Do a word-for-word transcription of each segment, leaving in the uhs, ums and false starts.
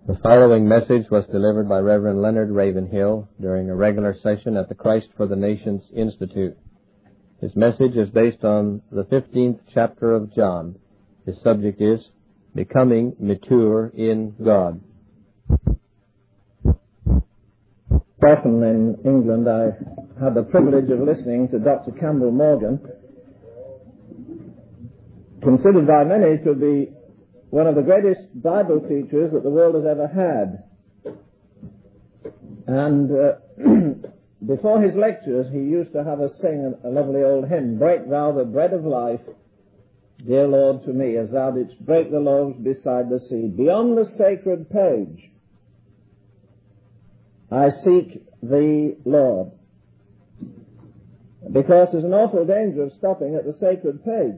The following message was delivered by Reverend Leonard Ravenhill during a regular session at the Christ for the Nations Institute. His message is based on the fifteenth chapter of John. His subject is Becoming Mature in God. Often in England I had the privilege of listening to Doctor Campbell Morgan, considered by many to be one of the greatest Bible teachers that the world has ever had. And uh, before his lectures, he used to have us sing a, a lovely old hymn, "Break thou the bread of life, dear Lord, to me, as thou didst break the loaves beside the sea. Beyond the sacred page, I seek thee, Lord." Because there's an awful danger of stopping at the sacred page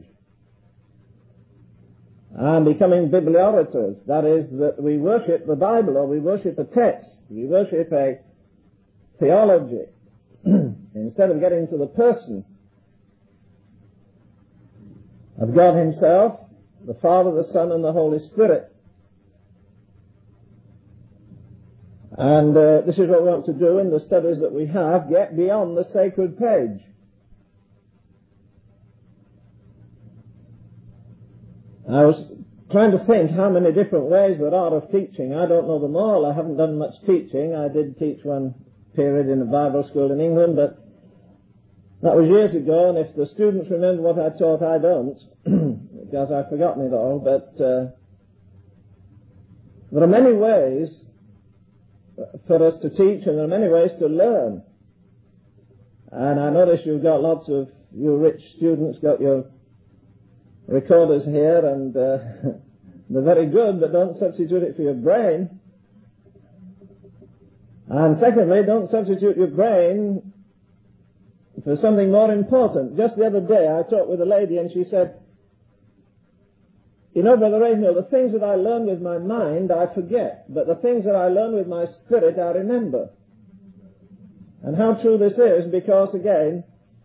and becoming bibliolaters. That is, that we worship the Bible, or we worship a text, we worship a theology, instead of getting to the person of God himself, the Father, the Son, and the Holy Spirit. And uh, this is what we want to do in the studies that we have, get beyond the sacred page. I was trying to think how many different ways there are of teaching. I don't know them all. I haven't done much teaching. I did teach one period in a Bible school in England, but that was years ago, and if the students remember what I taught, I don't, because I've forgotten it all. But uh, there are many ways for us to teach, and there are many ways to learn. And I notice you've got lots of, you rich students, got your recorders here, and uh, they're very good, but don't substitute it for your brain. And secondly, don't substitute your brain for something more important. Just the other day I talked with a lady, and she said, "You know, Brother Ravenhill, the things that I learn with my mind I forget, but the things that I learn with my spirit I remember." And how true this is, because again,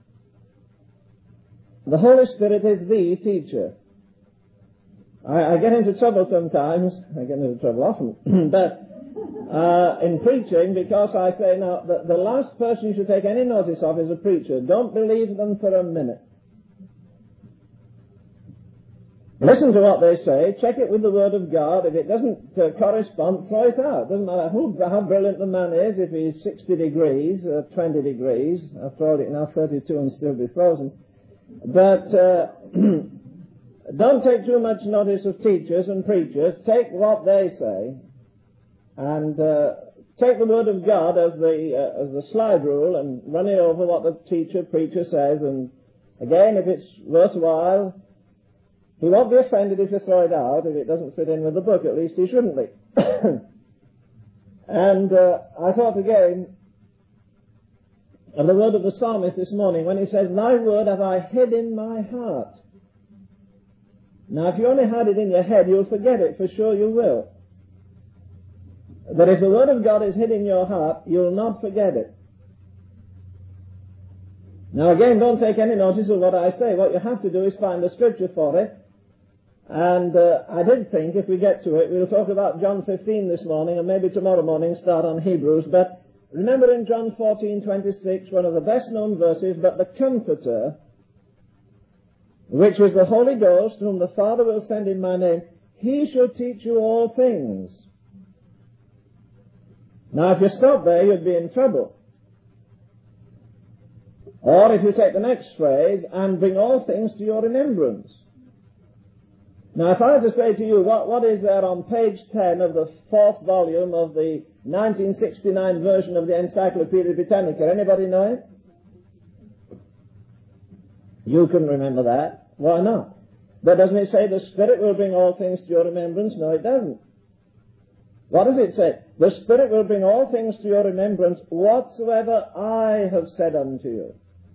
the Holy Spirit is the teacher. I, I get into trouble sometimes, I get into trouble often, but uh, in preaching, because I say, now, the, the last person you should take any notice of is a preacher. Don't believe them for a minute. Listen to what they say, check it with the Word of God. If it doesn't uh, correspond, throw it out. Doesn't matter who, how brilliant the man is, if he's sixty degrees, uh, twenty degrees, after all, it now thirty-two and still be frozen. But uh, don't take too much notice of teachers and preachers. Take what they say, and uh, take the Word of God as the uh, as the slide rule, and run it over what the teacher, preacher says. And again, if it's worthwhile, he won't be offended if you throw it out. If it doesn't fit in with the book, at least he shouldn't be. And uh, I thought again of the word of the psalmist this morning when he says, "Thy word have I hid in my heart." Now, if you only had it in your head, you'll forget it, for sure you will. But if the word of God is hid in your heart, you'll not forget it. Now again, don't take any notice of what I say. What you have to do is find the scripture for it. And uh, I did think, if we get to it, we'll talk about John fifteen this morning, and maybe tomorrow morning start on Hebrews. But remember in John fourteen twenty-six, one of the best known verses, "But the Comforter, which is the Holy Ghost, whom the Father will send in my name, he shall teach you all things." Now if you stop there, you'd be in trouble. Or if you take the next phrase, "and bring all things to your remembrance." Now if I were to say to you, what, what is there on page ten of the fourth volume of the nineteen sixty-nine version of the Encyclopedia Britannica, anybody know it? You can remember that. Why not? But doesn't it say the Spirit will bring all things to your remembrance? No, it doesn't. What does it say? "The Spirit will bring all things to your remembrance whatsoever I have said unto you."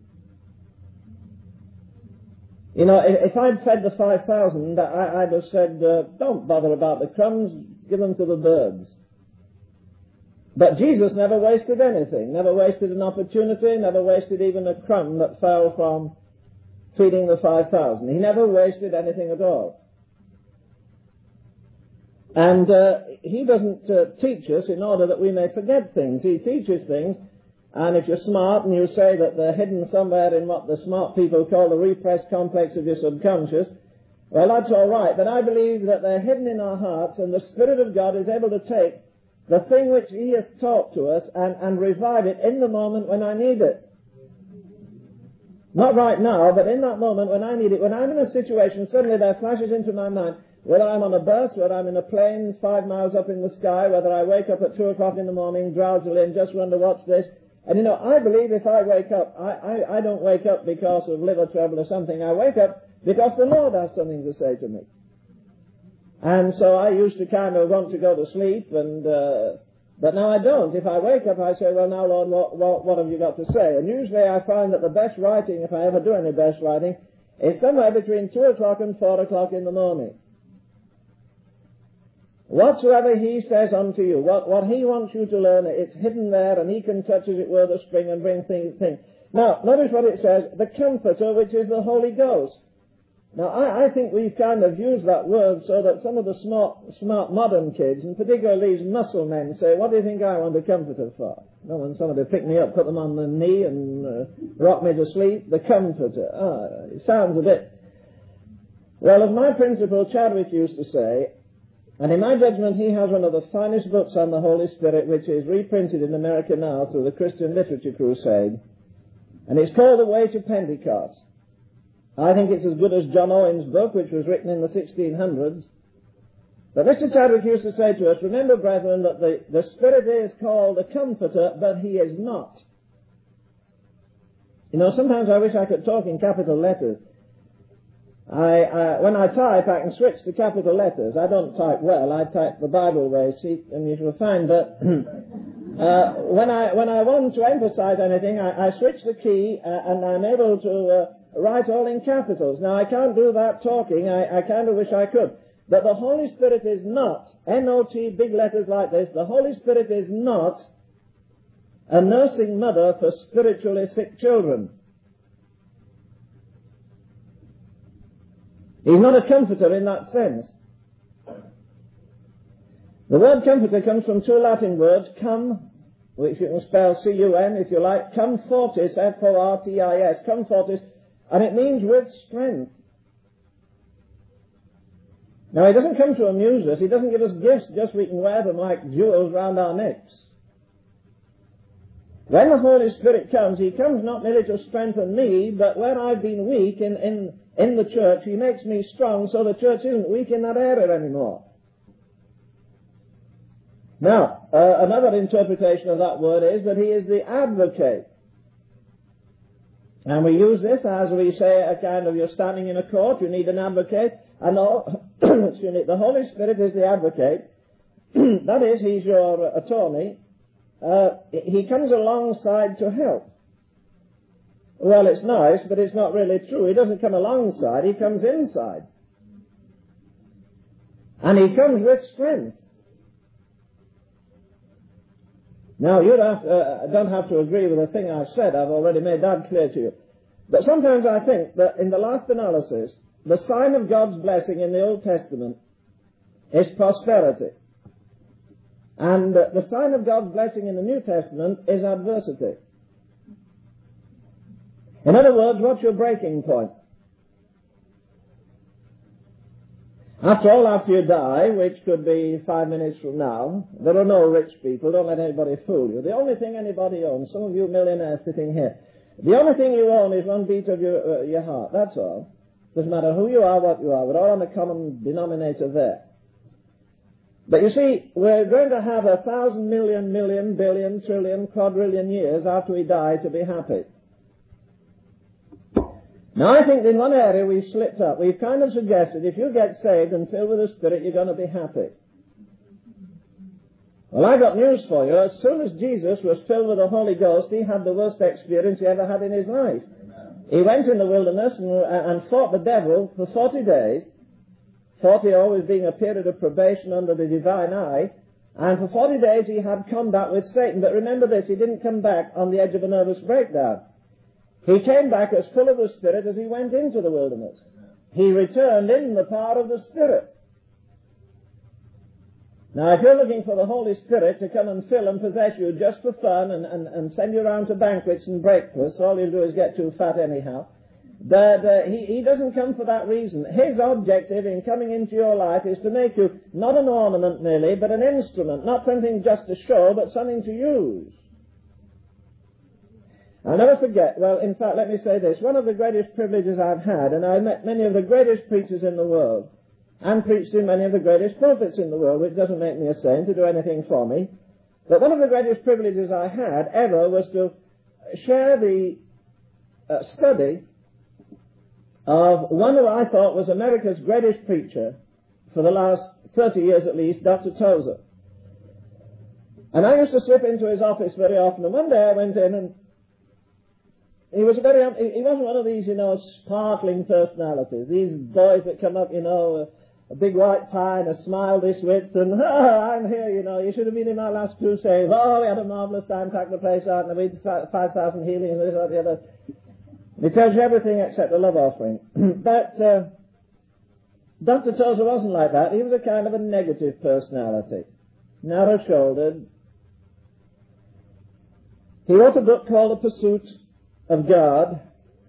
You know, if, if I'd fed the five thousand, I, I'd have said, uh, don't bother about the crumbs, give them to the birds. But Jesus never wasted anything, never wasted an opportunity, never wasted even a crumb that fell from feeding the five thousand. He never wasted anything at all. And uh, he doesn't uh, teach us in order that we may forget things. He teaches things, and if you're smart and you say that they're hidden somewhere in what the smart people call the repressed complex of your subconscious, well, that's all right. But I believe that they're hidden in our hearts, and the Spirit of God is able to take the thing which he has taught to us and, and revive it in the moment when I need it. Not right now, but in that moment when I need it. When I'm in a situation, suddenly there flashes into my mind, whether I'm on a bus, whether I'm in a plane five miles up in the sky, whether I wake up at two o'clock in the morning drowsily and just wonder what's this. And you know, I believe if I wake up, I, I, I don't wake up because of liver trouble or something. I wake up because the Lord has something to say to me. And so I used to kind of want to go to sleep, and uh, but now I don't. If I wake up, I say, well, now, Lord, what, what, what have you got to say? And usually I find that the best writing, if I ever do any best writing, is somewhere between two o'clock and four o'clock in the morning. Whatsoever he says unto you, what, what he wants you to learn, it's hidden there, and he can touch, as it were, the spring and bring things. things. Now, notice what it says, the Comforter, which is the Holy Ghost. Now, I, I think we've kind of used that word so that some of the smart, smart modern kids, and particularly these muscle men, say, what do you think I want a comforter for? No, when somebody pick me up, put them on the knee and uh, rock me to sleep, the Comforter. Ah, it sounds a bit... Well, as my principal Chadwick used to say, and in my judgment he has one of the finest books on the Holy Spirit, which is reprinted in America now through the Christian Literature Crusade, and it's called The Way to Pentecost. I think it's as good as John Owen's book, which was written in the sixteen hundreds. But Mister Chadwick used to say to us, remember, brethren, that the, the Spirit is called a comforter, but he is not. You know, sometimes I wish I could talk in capital letters. I, uh, when I type, I can switch to capital letters. I don't type well. I type the Bible way, see, and you will find that uh, when I when I want to emphasize anything, I, I switch the key, uh, and I'm able to uh, write all in capitals. Now, I can't do that talking. I, I kind of wish I could. But the Holy Spirit is not, N O T, big letters like this, the Holy Spirit is not a nursing mother for spiritually sick children. He's not a comforter in that sense. The word comforter comes from two Latin words, cum, which you can spell C U N if you like, cum fortis, F O R T I S, cum fortis, and it means with strength. Now, he doesn't come to amuse us. He doesn't give us gifts just so we can wear them like jewels round our necks. When the Holy Spirit comes, he comes not merely to strengthen me, but where I've been weak in, in, in the church, he makes me strong so the church isn't weak in that area anymore. Now, uh, another interpretation of that word is that he is the advocate. And we use this as we say a kind of, you're standing in a court, you need an advocate, and the, excuse me, the Holy Spirit is the advocate. That is, he's your attorney. Uh, he comes alongside to help. Well, it's nice, but it's not really true. He doesn't come alongside, he comes inside. And he comes with strength. Now, you don't have, to, uh, don't have to agree with the thing I've said. I've already made that clear to you. But sometimes I think that in the last analysis, the sign of God's blessing in the Old Testament is prosperity. And uh, the sign of God's blessing in the New Testament is adversity. In other words, what's your breaking point? After all, after you die, which could be five minutes from now, there are no rich people. Don't let anybody fool you. The only thing anybody owns, some of you millionaires sitting here, the only thing you own is one beat of your, uh, your heart. That's all. Doesn't matter who you are, what you are. We're all on the common denominator there. But you see, we're going to have a thousand million, million, billion, trillion, quadrillion years after we die to be happy. Now, I think in one area we've slipped up. We've kind of suggested if you get saved and filled with the Spirit, you're going to be happy. Well, I've got news for you. As soon as Jesus was filled with the Holy Ghost, he had the worst experience he ever had in his life. He went in the wilderness and, and fought the devil for forty days, forty always being a period of probation under the divine eye, and for forty days he had combat with Satan. But remember this, he didn't come back on the edge of a nervous breakdown. He came back as full of the Spirit as he went into the wilderness. He returned in the power of the Spirit. Now, if you're looking for the Holy Spirit to come and fill and possess you just for fun and, and, and send you around to banquets and breakfasts, all you'll do is get too fat anyhow. But uh, he, he doesn't come for that reason. His objective in coming into your life is to make you not an ornament merely, but an instrument, not something just to show, but something to use. I'll never forget, well, in fact, let me say this, one of the greatest privileges I've had, and I met many of the greatest preachers in the world, and preached in many of the greatest pulpits in the world, which doesn't make me a saint to do anything for me, but one of the greatest privileges I had ever was to share the uh, study of one who I thought was America's greatest preacher for the last thirty years at least, Doctor Tozer. And I used to slip into his office very often, and one day I went in and he was a very, he wasn't one of these, you know, sparkling personalities, these boys that come up, you know, a, a big white tie and a smile this width, and, oh, I'm here, you know, you should have been in my last crusade, oh, we had a marvellous time, packed the place out, and we did five thousand healings, this, that, the other. He tells you everything except the love offering. But uh, Doctor Tozer wasn't like that. He was a kind of a negative personality, narrow-shouldered. He wrote a book called The Pursuit of God.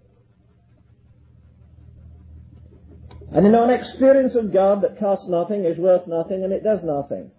And you know, an experience of God that costs nothing is worth nothing, and it does nothing.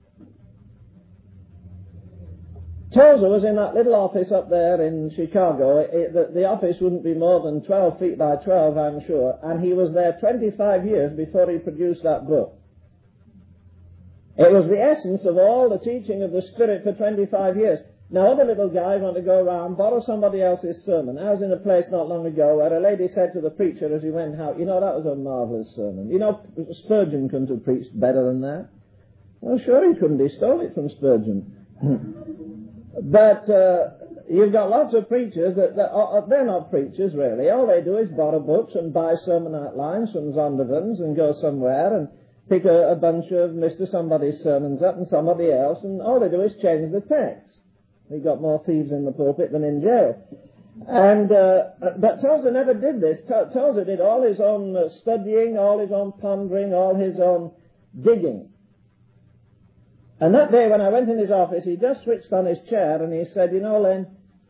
Tozer was in that little office up there in Chicago. It, the, the office wouldn't be more than twelve feet by twelve, I'm sure, and he was there twenty-five years before he produced that book. It was the essence of all the teaching of the Spirit for twenty-five years. Now, other little guys want to go around, borrow somebody else's sermon. I was in a place not long ago where a lady said to the preacher as he went out, you know, that was a marvellous sermon. You know, Spurgeon couldn't have preached better than that. Well, sure he couldn't. He stole it from Spurgeon. But uh, you've got lots of preachers that, that are, they're not preachers really. All they do is borrow books and buy sermon outlines from Zondervan's and go somewhere and pick a, a bunch of Mister Somebody's sermons up and somebody else, and all they do is change the text. We've got more thieves in the pulpit than in jail. And uh, but Tozer never did this. Tozer did all his own uh, studying, all his own pondering, all his own digging. And that day when I went in his office, he just switched on his chair and he said, you know, Len,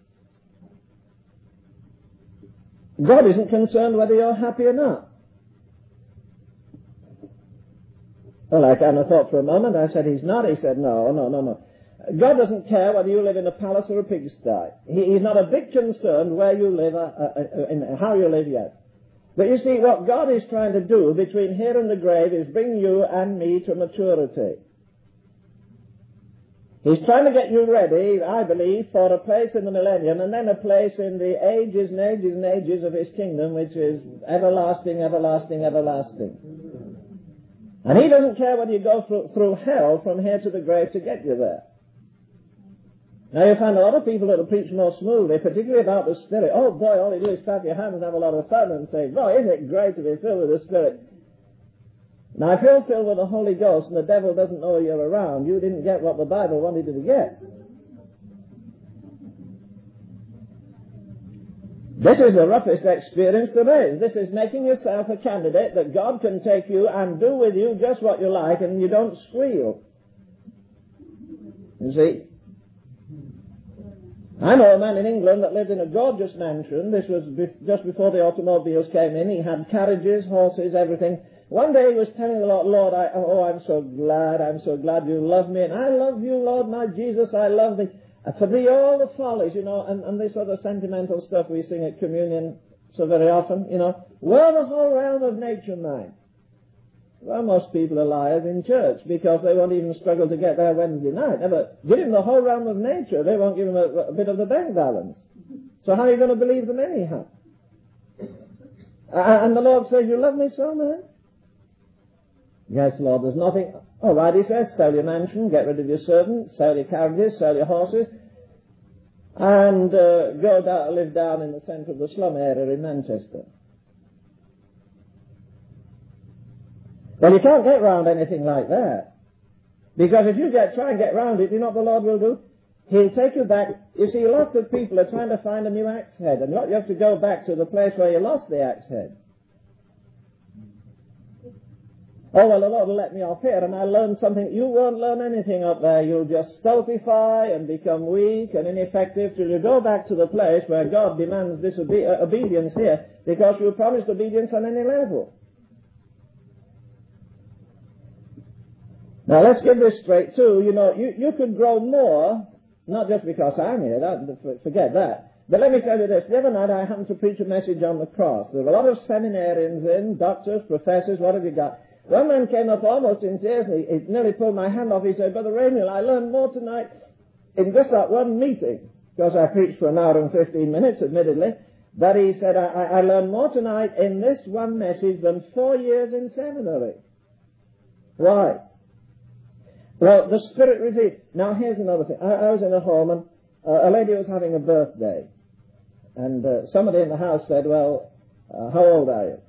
God isn't concerned whether you're happy or not. Well, I kind of thought for a moment. I said, he's not. He said, no, no, no, no. God doesn't care whether you live in a palace or a pigsty. He, he's not a bit concerned where you live, uh, uh, and how you live yet. But you see, what God is trying to do between here and the grave is bring you and me to maturity. He's trying to get you ready, I believe, for a place in the millennium and then a place in the ages and ages and ages of his kingdom, which is everlasting, everlasting, everlasting. And he doesn't care whether you go through, through hell from here to the grave to get you there. Now you find a lot of people that will preach more smoothly, particularly about the Spirit. Oh boy, all you do is clap your hands and have a lot of fun and say, boy, isn't it great to be filled with the Spirit. Now, if you're filled with the Holy Ghost and the devil doesn't know you're around, you didn't get what the Bible wanted you to get. This is the roughest experience there is. This is making yourself a candidate that God can take you and do with you just what you like, and you don't squeal. You see? I know a man in England that lived in a gorgeous mansion. This was be- just before the automobiles came in. He had carriages, horses, everything. One day he was telling the Lord, Lord, I, oh, I'm so glad, I'm so glad you love me, and I love you, Lord, my Jesus, I love thee. For thee all the follies, you know, and, and this other sentimental stuff we sing at communion so very often, you know. Were the whole realm of nature mine? Well, most people are liars in church because they won't even struggle to get there Wednesday night. Never give him the whole realm of nature, they won't give him a, a bit of the bank balance. So how are you going to believe them anyhow? Uh, and the Lord says, you love me so, man? Yes, Lord, there's nothing. All right, he says, sell your mansion, get rid of your servants, sell your carriages, sell your horses, and uh, go down, live down in the centre of the slum area in Manchester. Well, you can't get round anything like that. Because if you get try and get round it, you know what the Lord will do? He'll take you back. You see, lots of people are trying to find a new axe head, and you have to go back to the place where you lost the axe head. Oh, well, the Lord will let me off here, and I'll learn something. You won't learn anything up there. You'll just stultify and become weak and ineffective till you go back to the place where God demands disobe- uh, obedience here, because you promised obedience on any level. Now, let's get this straight, too. You know, you, you could grow more, not just because I'm here, that, forget that. But let me tell you this. The other night I happened to preach a message on the cross. There were a lot of seminarians in, doctors, professors, what have you got. One man came up almost in tears, and he, he nearly pulled my hand off. He said, Brother Ramiel, I learned more tonight in just that one meeting, because I preached for an hour and fifteen minutes, admittedly, but he said, I, I learned more tonight in this one message than four years in seminary. Why? Well, the Spirit revealed. Now, here's another thing. I, I was in a home, and uh, a lady was having a birthday, and uh, somebody in the house said, well, uh, how old are you?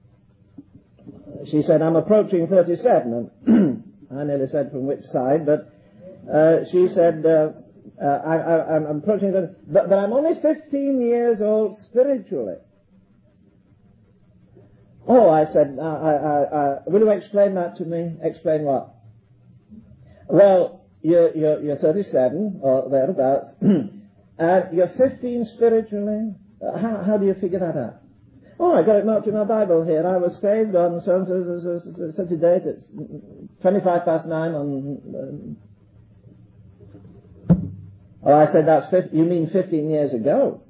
She said, I'm approaching thirty-seven, and I nearly said from which side, but uh, she said, uh, uh, I, I, I'm approaching thirty, but, but I'm only fifteen years old spiritually. Oh, I said, uh, I, I, I, will you explain that to me? Explain what? Well, you're, you're, you're thirty-seven, or thereabouts, and you're fifteen spiritually. Uh, how, how do you figure that out? Oh, I got it marked in my Bible here. I was saved on so and so such a date. It's twenty-five past nine on. Uh, oh, I said that's fifty, you mean fifteen years ago?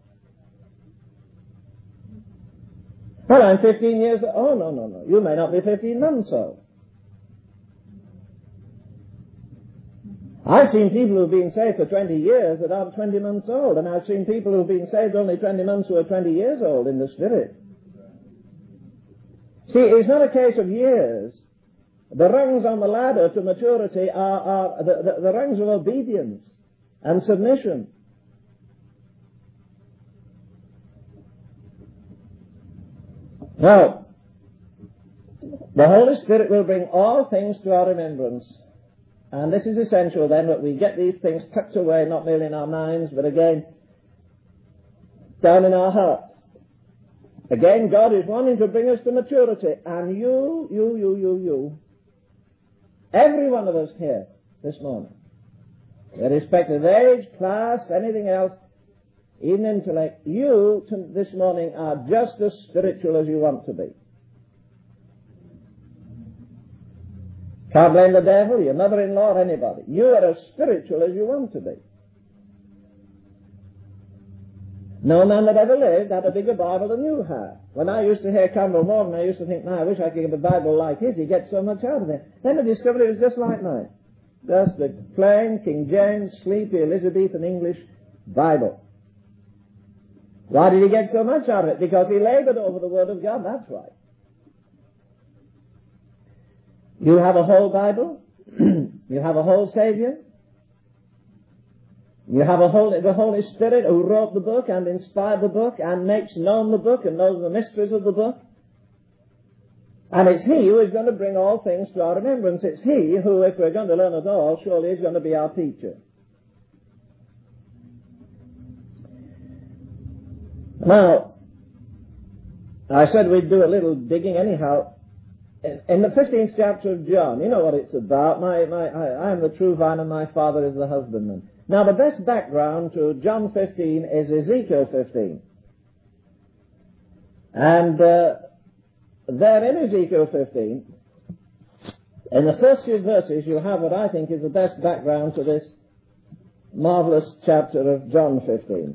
Well, I'm fifteen years. Oh no no no! You may not be fifteen months old. I've seen people who've been saved for twenty years that aren't twenty months old, and I've seen people who've been saved only twenty months who are twenty years old in the Spirit. See, it's not a case of years. The rungs on the ladder to maturity are, are the, the, the rungs of obedience and submission. Now, the Holy Spirit will bring all things to our remembrance. And this is essential then, that we get these things tucked away, not merely in our minds, but again, down in our hearts. Again, God is wanting to bring us to maturity. And you, you, you, you, you, every one of us here this morning, irrespective of age, class, anything else, even intellect, you to, this morning are just as spiritual as you want to be. Can't blame the devil, your mother-in-law, or anybody. You are as spiritual as you want to be. No man that ever lived had a bigger Bible than you have. When I used to hear Campbell Morgan, I used to think, man, I wish I could get a Bible like his. He gets so much out of it. Then I discovered it was just like mine. Just a plain King James, sleepy Elizabethan English Bible. Why did he get so much out of it? Because he labored over the Word of God, that's right. You have a whole Bible. You have a whole Savior. You have a whole, the Holy Spirit who wrote the book and inspired the book and makes known the book and knows the mysteries of the book. And it's He who is going to bring all things to our remembrance. It's He who, if we're going to learn at all, surely is going to be our teacher. Now, I said we'd do a little digging anyhow. In the fifteenth chapter of John, you know what it's about. My, my, I, I am the true vine and my Father is the husbandman. Now the best background to John fifteen is Ezekiel fifteen. And uh, there in Ezekiel fifteen, in the first few verses, you have what I think is the best background to this marvelous chapter of John fifteen.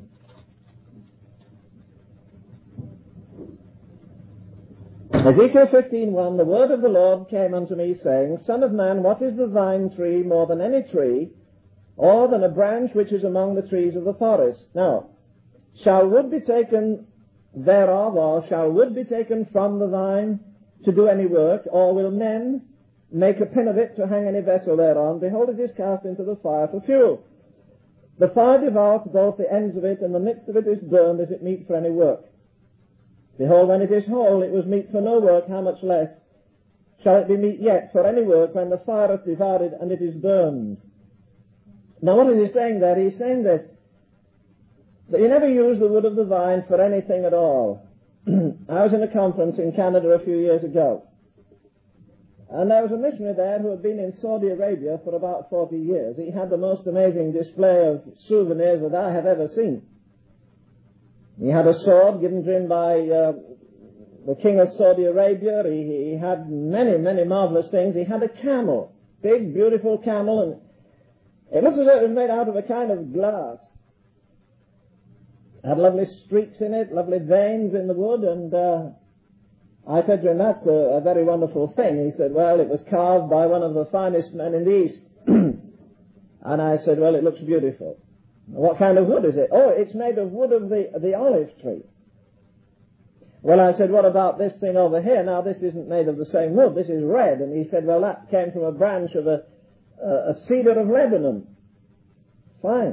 Ezekiel fifteen one, the word of the Lord came unto me, saying, Son of man, what is the vine tree more than any tree, or than a branch which is among the trees of the forest? Now, shall wood be taken thereof, or shall wood be taken from the vine to do any work, or will men make a pin of it to hang any vessel thereon? Behold, it is cast into the fire for fuel. The fire devoureth both the ends of it, and the midst of it is burned. Is it meet for any work? Behold, when it is whole, it was meet for no work. How much less shall it be meet yet for any work, when the fire hath devoured it, and it is burned? Now, what is he saying there? He's saying this, that you never use the wood of the vine for anything at all. I was in a conference in Canada a few years ago, And there was a missionary there who had been in Saudi Arabia for about forty years. He had the most amazing display of souvenirs that I have ever seen. He had a sword given to him by uh, the king of Saudi Arabia. He, he had many, many marvelous things. He had a camel, big, beautiful camel, and it looks as though it was made out of a kind of glass. It had lovely streaks in it, lovely veins in the wood, and uh, I said to him, that's a, a very wonderful thing. He said, well, it was carved by one of the finest men in the East. And I said, well, it looks beautiful. What kind of wood is it? Oh, it's made of wood of the, the olive tree. Well, I said, what about this thing over here? Now, this isn't made of the same wood. This is red. And he said, well, that came from a branch of a, a, a cedar of Lebanon. Fine.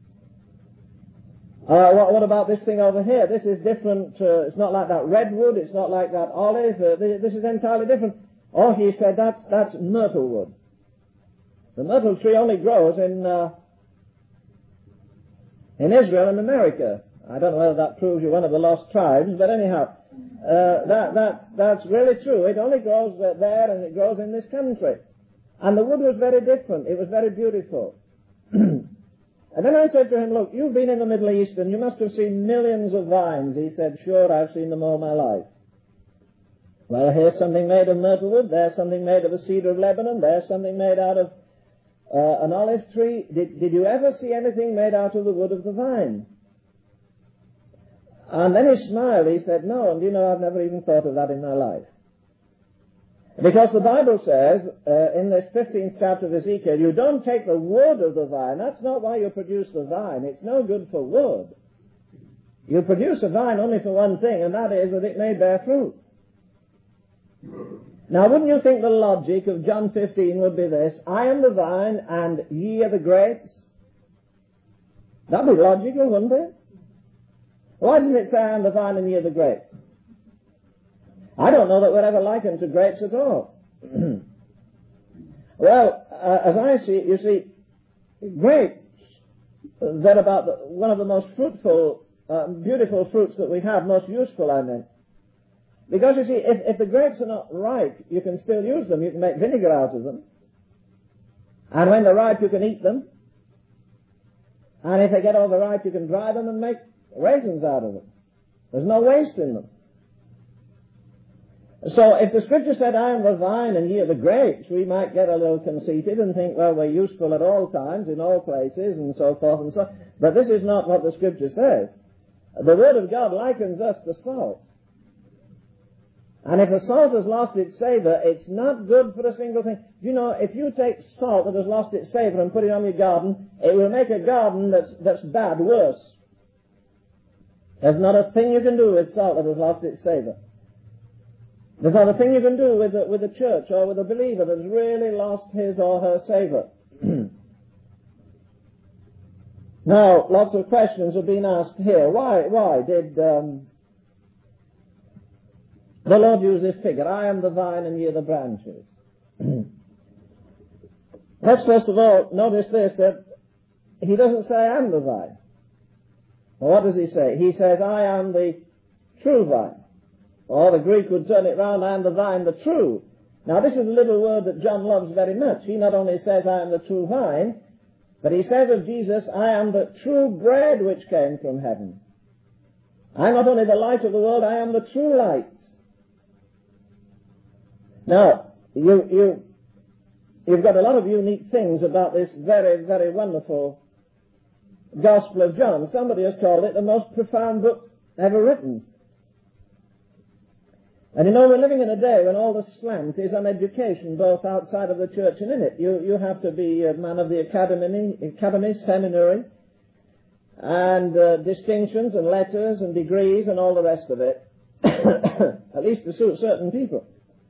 Uh, what, what about this thing over here? This is different. Uh, it's not like that redwood. It's not like that olive. Uh, this, this is entirely different. Oh, he said, that's, that's myrtle wood. The myrtle tree only grows in, uh, in Israel and America. I don't know whether that proves you're one of the lost tribes, but anyhow, uh, that, that, that's really true. It only grows uh, there, and it grows in this country. And the wood was very different. It was very beautiful. And then I said to him, look, you've been in the Middle East and you must have seen millions of vines. He said, sure, I've seen them all my life. Well, here's something made of myrtle wood, there's something made of a cedar of Lebanon, there's something made out of uh, an olive tree. Did, did you ever see anything made out of the wood of the vine? And then he smiled. He said, no, and you know, I've never even thought of that in my life. Because the Bible says, uh, in this fifteenth chapter of Ezekiel, you don't take the wood of the vine. That's not why you produce the vine. It's no good for wood. You produce a vine only for one thing, and that is that it may bear fruit. Now, wouldn't you think the logic of John fifteen would be this? I am the vine, and ye are the grapes. That'd be logical, wouldn't it? Why doesn't it say I am the vine, and ye are the grapes? I don't know that we're ever likened to grapes at all. Well, uh, as I see it, you see, grapes, they're about the, one of the most fruitful, uh, beautiful fruits that we have, most useful, I mean. Because, you see, if, if the grapes are not ripe, you can still use them. You can make vinegar out of them. And when they're ripe, you can eat them. And if they get overripe, you can dry them and make raisins out of them. There's no waste in them. So if the scripture said, I am the vine and ye are the grapes, we might get a little conceited and think, well, we're useful at all times, in all places, and so forth and so on. But this is not what the scripture says. The Word of God likens us to salt. And if the salt has lost its savor, it's not good for a single thing. You know, if you take salt that has lost its savor and put it on your garden, it will make a garden that's, that's bad worse. There's not a thing you can do with salt that has lost its savor. There's not a thing you can do with a, with a church or with a believer that's really lost his or her savor. Now, lots of questions have been asked here. Why, why did um, the Lord use this figure? I am the vine and ye are the branches. Let's first of all notice this, that he doesn't say I am the vine. Well, what does he say? He says I am the true vine. Or the Greek would turn it round, I am the vine, the true. Now this is a little word that John loves very much. He not only says I am the true vine, but he says of Jesus, I am the true bread which came from heaven. I am not only the light of the world, I am the true light. Now, you, you, you've got a lot of unique things about this very, very wonderful Gospel of John. Somebody has called it the most profound book ever written. And you know, we're living in a day when all the slant is on education, both outside of the church and in it. You, you have to be a man of the academy, academy seminary, and uh, distinctions and letters and degrees and all the rest of it, at least to suit certain people.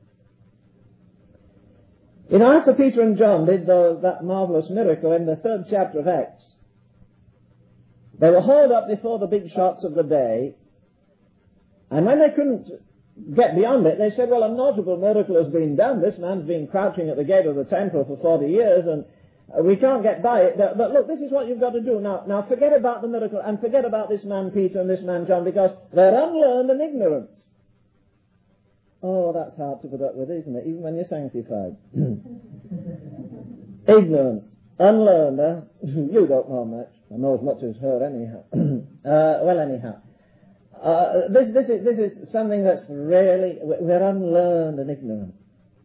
You know, after Peter and John did the, that marvelous miracle in the third chapter of Acts, they were hauled up before the big shots of the day, and when they couldn't get beyond it, they said, well, a notable miracle has been done. This man's been crouching at the gate of the temple for forty years, and we can't get by it. But look, this is what you've got to do. Now, now forget about the miracle, and forget about this man Peter and this man John, because they're unlearned and ignorant. Oh, that's hard to put up with, isn't it? Even when you're sanctified. Ignorant. Unlearned, huh? You don't know much. I know as much as her anyhow. uh, well, anyhow. Uh, this, this, is, this is something that's really, we're unlearned and ignorant.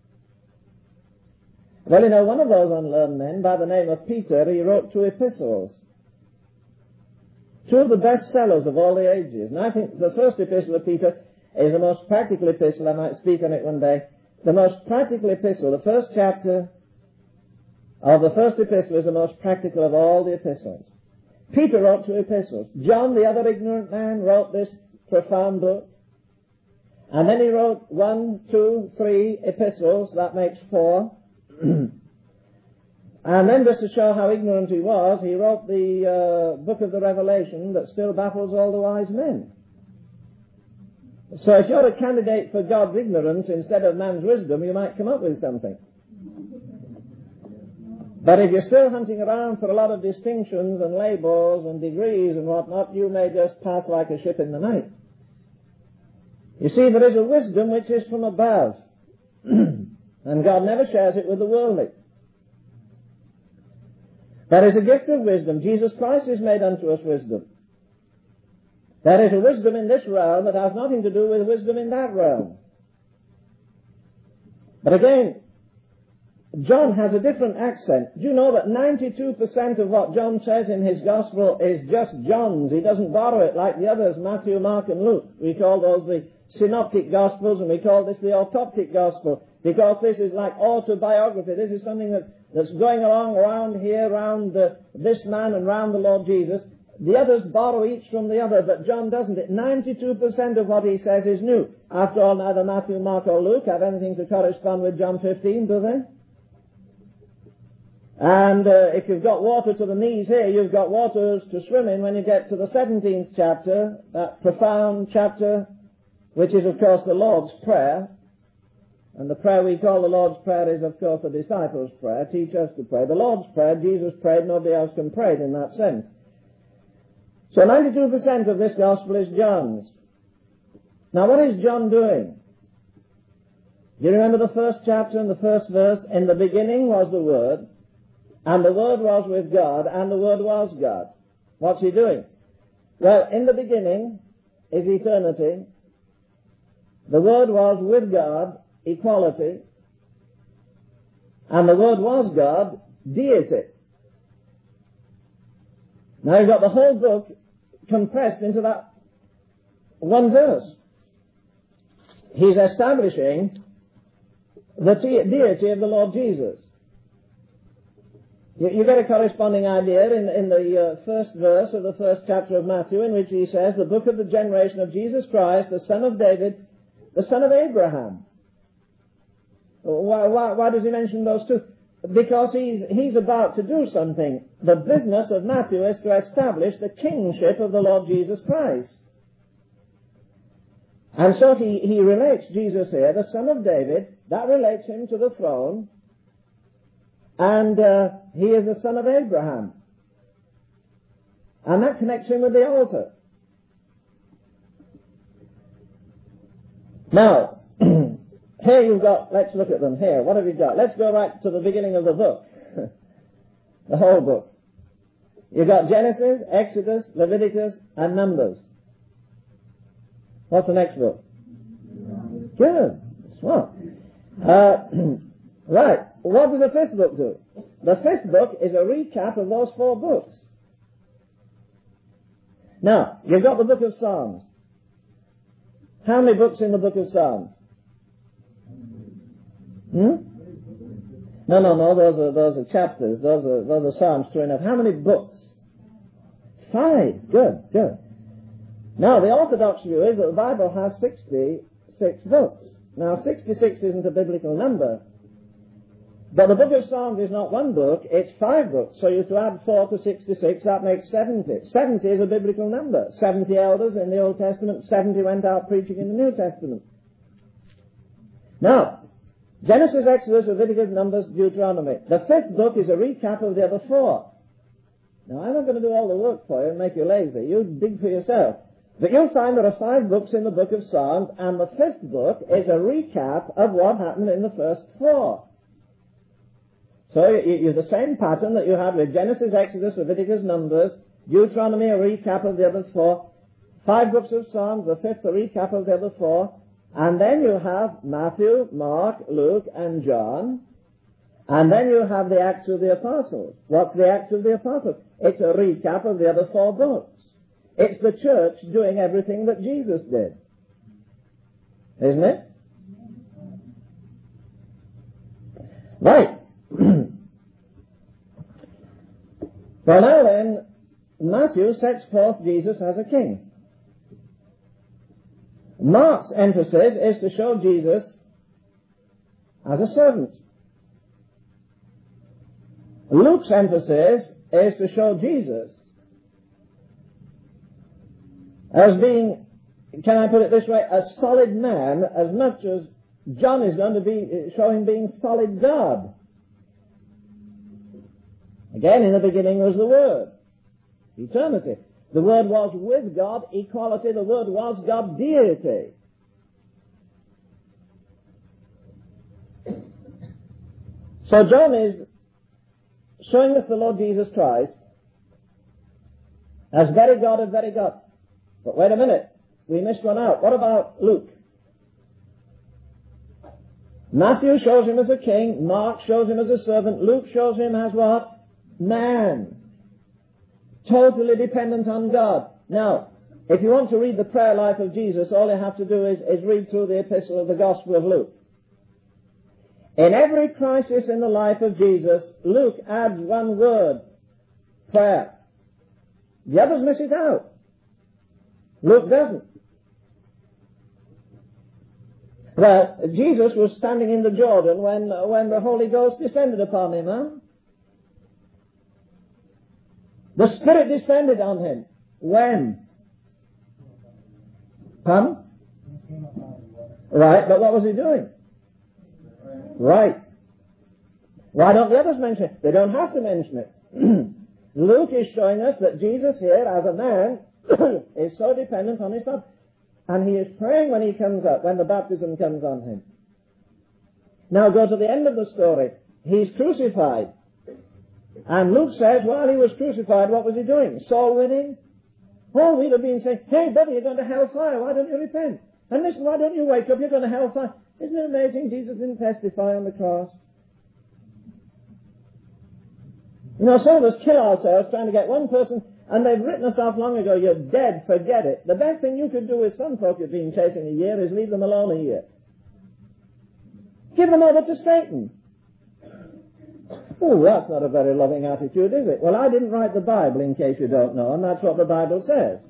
Well, you know, one of those unlearned men, by the name of Peter, he wrote two epistles. Two of the best sellers of all the ages. And I think the first epistle of Peter is the most practical epistle. I might speak on it one day. The most practical epistle, the first chapter of the first epistle is the most practical of all the epistles. Peter wrote two epistles. John, the other ignorant man, wrote this profound book. And then he wrote one, two, three epistles. That makes four. And then just to show how ignorant he was, he wrote the uh, book of the Revelation that still baffles all the wise men. So if you're a candidate for God's ignorance instead of man's wisdom, you might come up with something. But if you're still hunting around for a lot of distinctions and labels and degrees and whatnot, you may just pass like a ship in the night. You see, there is a wisdom which is from above. And God never shares it with the worldly. There is a gift of wisdom. Jesus Christ is made unto us wisdom. There is a wisdom in this realm that has nothing to do with wisdom in that realm. But again, John has a different accent. Do you know that ninety-two percent of what John says in his gospel is just John's? He doesn't borrow it like the others, Matthew, Mark and Luke. We call those the synoptic gospels, and we call this the autoptic gospel, because this is like autobiography. This is something that's, that's going along around here, around uh, this man and around the Lord Jesus. The others borrow each from the other, but John doesn't. It ninety-two percent of what he says is new. After all, neither Matthew, Mark or Luke have anything to correspond with John fifteen, do they? And uh, if you've got water to the knees here, you've got waters to swim in when you get to the seventeenth chapter, that profound chapter, which is, of course, the Lord's Prayer. And the prayer we call the Lord's Prayer is, of course, the disciples' prayer. Teach us to pray. The Lord's Prayer, Jesus prayed, nobody else can pray it in that sense. So ninety-two percent of this gospel is John's. Now, what is John doing? You remember the first chapter and the first verse? In the beginning was the Word, and the Word was with God, and the Word was God. What's he doing? Well, in the beginning is eternity. The Word was with God, equality. And the Word was God, deity. Now you've got the whole book compressed into that one verse. He's establishing the te- deity of the Lord Jesus. You, you get a corresponding idea in, in the uh, first verse of the first chapter of Matthew, in which he says, the book of the generation of Jesus Christ, the son of David, the son of Abraham. Why, why, why does he mention those two? Because he's, he's about to do something. The business of Matthew is to establish the kingship of the Lord Jesus Christ. And so he, he relates Jesus here, the son of David, that relates him to the throne, and uh, he is the son of Abraham. And that connects him with the altar. Now, here you've got, let's look at them here. What have you got? Let's go right to the beginning of the book. The whole book. You've got Genesis, Exodus, Leviticus, and Numbers. What's the next book? Good. Smart. Uh, right. What does the fifth book do? The fifth book is a recap of those four books. Now, you've got the book of Psalms. How many books in the book of Psalms? Hmm? No, no, no, those are, those are chapters. Those are, those are Psalms, true enough. How many books? Five. Good, good. Now, the Orthodox view is that the Bible has sixty-six books. Now, sixty-six isn't a biblical number. But the book of Psalms is not one book, it's five books. So you have to add four to sixty-six, that makes seventy. seventy is a biblical number. seventy elders in the Old Testament, seventy went out preaching in the New Testament. Now, Genesis, Exodus, Leviticus, Numbers, Deuteronomy. The fifth book is a recap of the other four. Now, I'm not going to do all the work for you and make you lazy. You dig for yourself. But you'll find there are five books in the book of Psalms, and the fifth book is a recap of what happened in the first four. So you, you, the same pattern that you had with Genesis, Exodus, Leviticus, Numbers, Deuteronomy, a recap of the other four, five books of Psalms, the fifth, a recap of the other four, and then you have Matthew, Mark, Luke, and John, and then you have the Acts of the Apostles. What's the Acts of the Apostles? It's a recap of the other four books. It's the church doing everything that Jesus did. Isn't it? Right. Well, now then, Matthew sets forth Jesus as a king. Mark's emphasis is to show Jesus as a servant. Luke's emphasis is to show Jesus as being, can I put it this way, a solid man, as much as John is going to be show him being solid God. Again, in the beginning was the Word, eternity. The Word was with God, equality. The Word was God, deity. So John is showing us the Lord Jesus Christ as very God and very God. But wait a minute, we missed one out. What about Luke? Matthew shows him as a king, Mark shows him as a servant, Luke shows him as what? Man. Totally dependent on God. Now, if you want to read the prayer life of Jesus, all you have to do is, is read through the epistle of the Gospel of Luke. In every crisis in the life of Jesus, Luke adds one word, prayer. The others miss it out. Luke doesn't. Well, Jesus was standing in the Jordan when, uh, when the Holy Ghost descended upon him, huh? The Spirit descended on him. When? Pardon? Right, but what was he doing? Right. Why don't the others mention it? They don't have to mention it. Luke is showing us that Jesus here, as a man, is so dependent on his Father. And he is praying when he comes up, when the baptism comes on him. Now go to the end of the story. He's crucified. And Luke says, while he was crucified, what was he doing? Soul winning? Oh, we'd have been saying, hey, buddy, you're going to hellfire. Why don't you repent? And listen, why don't you wake up? You're going to hellfire. Isn't it amazing Jesus didn't testify on the cross? You know, some of us kill ourselves trying to get one person, and they've written us off long ago, you're dead, forget it. The best thing you could do with some folk you've been chasing a year is leave them alone a year. Give them over to Satan. Oh, that's not a very loving attitude, is it? Well, I didn't write the Bible, in case you don't know, and that's what the Bible says.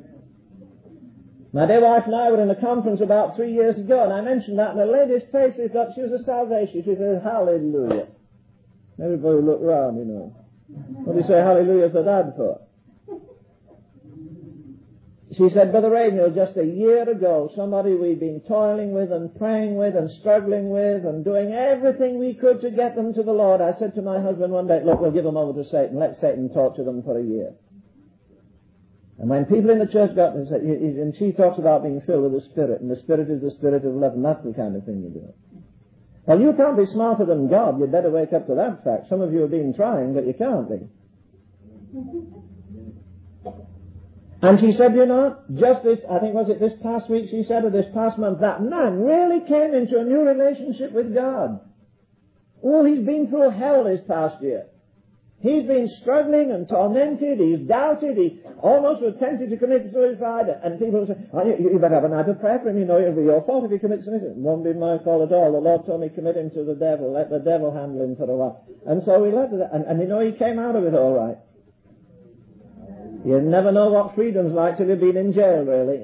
My dear wife and I were in a conference about three years ago, and I mentioned that, and the lady's face lit up. She was a salvation. She said, hallelujah. Everybody looked round, you know. What do you say hallelujah for that for? She said, Brother Ravenhill, just a year ago, somebody we'd been toiling with and praying with and struggling with and doing everything we could to get them to the Lord. I said to my husband one day, look, we'll give them over to Satan. Let Satan torture them for a year. And when people in the church got to say, and she talks about being filled with the Spirit, and the Spirit is the Spirit of love, and that's the kind of thing you do. Well, you can't be smarter than God. You'd better wake up to that fact. Some of you have been trying, but you can't be. And she said, you know, just this, I think was it this past week, she said, or this past month, that man really came into a new relationship with God. Oh, he's been through hell this past year. He's been struggling and tormented, he's doubted, he almost was tempted to commit suicide, and people say, oh, you, you better have a night of prayer for him, you know, it'll be your fault if he commits suicide. It won't be my fault at all. The Lord told me commit him to the devil, let the devil handle him for a while. And so we left it, and, and you know, he came out of it all right. You never know what freedom's like till you've been in jail, really.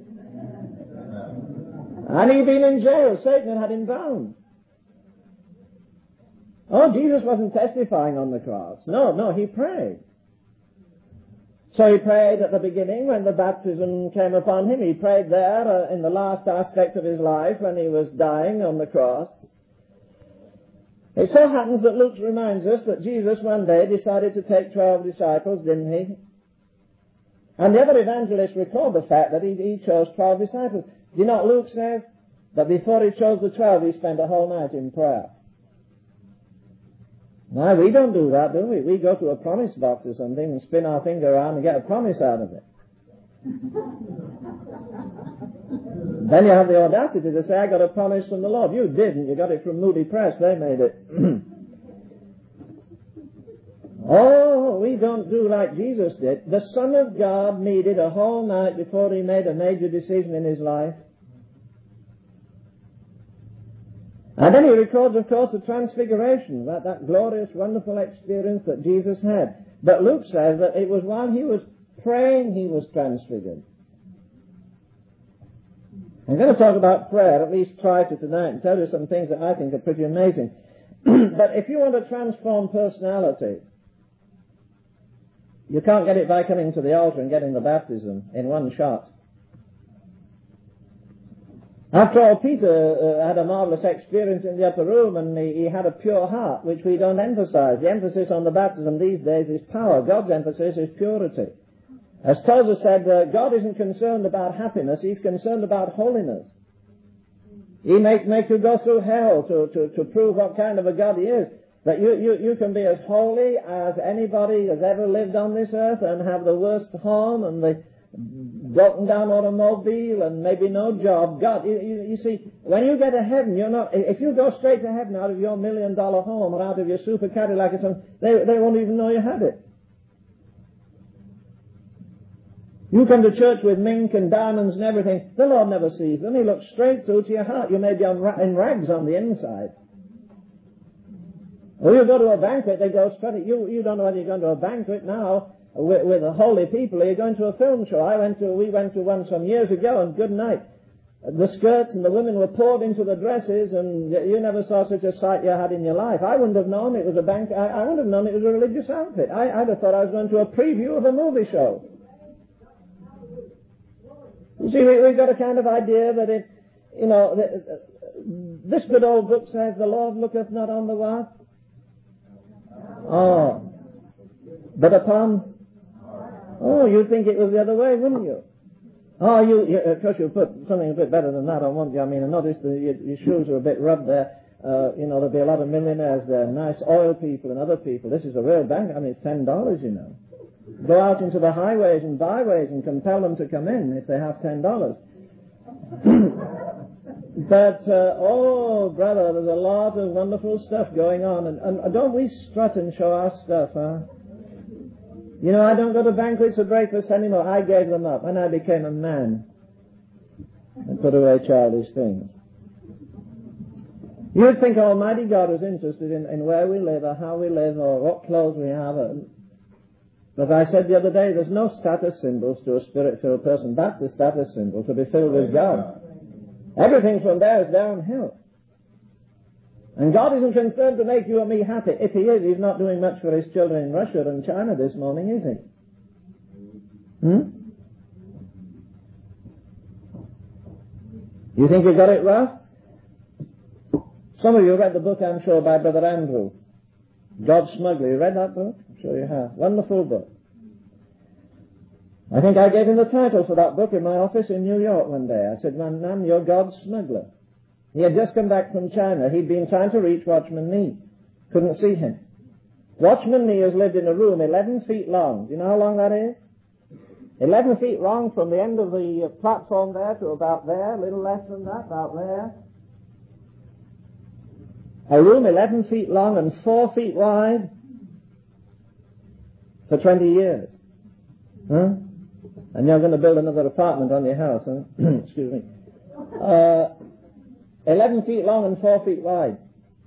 And he'd been in jail. Satan had him bound. Oh, Jesus wasn't testifying on the cross. No, no, he prayed. So he prayed at the beginning when the baptism came upon him. He prayed there uh, in the last aspect of his life when he was dying on the cross. It so happens that Luke reminds us that Jesus one day decided to take twelve disciples, didn't he? And the other evangelists record the fact that he, he chose twelve disciples. Do you know what Luke says? That before he chose the twelve, he spent a whole night in prayer. Now, we don't do that, do we? We go to a promise box or something and spin our finger around and get a promise out of it. Then you have the audacity to say, I got a promise from the Lord. You didn't. You got it from Moody Press. They made it. Oh, we don't do like Jesus did. The Son of God needed a whole night before he made a major decision in his life. And then he records, of course, the transfiguration, that, that glorious, wonderful experience that Jesus had. But Luke says that it was while he was praying he was transfigured. I'm going to talk about prayer, at least try to tonight, and tell you some things that I think are pretty amazing. But if you want to transform personality, you can't get it by coming to the altar and getting the baptism in one shot. After all, Peter uh, had a marvelous experience in the upper room, and he, he had a pure heart, which we don't emphasize. The emphasis on the baptism these days is power. God's emphasis is purity. As Tozer said, uh, God isn't concerned about happiness, he's concerned about holiness. He may make you go through hell to, to, to prove what kind of a God he is. But you, you, you can be as holy as anybody has ever lived on this earth and have the worst home and the broken down automobile and maybe no job. God, you, you, you see, when you get to heaven, you're not, if you go straight to heaven out of your million dollar home or out of your super Cadillac or something, they, they won't even know you had it. You come to church with mink and diamonds and everything, the Lord never sees them. He looks straight through to your heart. You may be on, in rags on the inside. Or you go to a banquet, they go straight. You, you don't know whether you're going to a banquet now with, with the holy people, or you're going to a film show. I went to, we went to one some years ago, and good night. The skirts and the women were poured into the dresses, and you never saw such a sight you had in your life. I wouldn't have known it was a banquet. I, I wouldn't have known it was a religious outfit. I, I'd have thought I was going to a preview of a movie show. You see, we, we've got a kind of idea that it, you know, the, this good old book says, the Lord looketh not on the what? Oh. But upon? Oh, you'd think it was the other way, wouldn't you? Oh, you, you of course, you put something a bit better than that on, won't you? I mean, I noticed that your, your shoes are a bit rubbed there. Uh, you know, there'll be a lot of millionaires there, nice oil people and other people. This is a real bank. I mean, it's ten dollars, you know. Go out into the highways and byways and compel them to come in if they have ten dollars. But, uh, oh, brother, there's a lot of wonderful stuff going on. And, and don't we strut and show our stuff, huh? You know, I don't go to banquets or breakfast anymore. I gave them up when I became a man and put away childish things. You'd think Almighty God was interested in, in where we live or how we live or what clothes we have. As I said the other day, there's no status symbols to a spirit-filled person. That's the status symbol, to be filled with God. Everything from there is downhill. And God isn't concerned to make you and me happy. If he is, he's not doing much for his children in Russia and China this morning, is he? Hmm? You think you got it rough? Some of you read the book, I'm sure, by Brother Andrew, God's Smuggler. You read that book? I'm sure you have. Wonderful book. I think I gave him the title for that book in my office in New York one day. I said, man, man, you're God's smuggler. He had just come back from China. He'd been trying to reach Watchman Nee. Couldn't see him. Watchman Nee has lived in a room eleven feet long. Do you know how long that is? eleven feet long from the end of the platform there to about there, a little less than that, about there. A room eleven feet long and four feet wide for twenty years. Huh? And you're going to build another apartment on your house, huh? Excuse me. Uh, eleven feet long and four feet wide.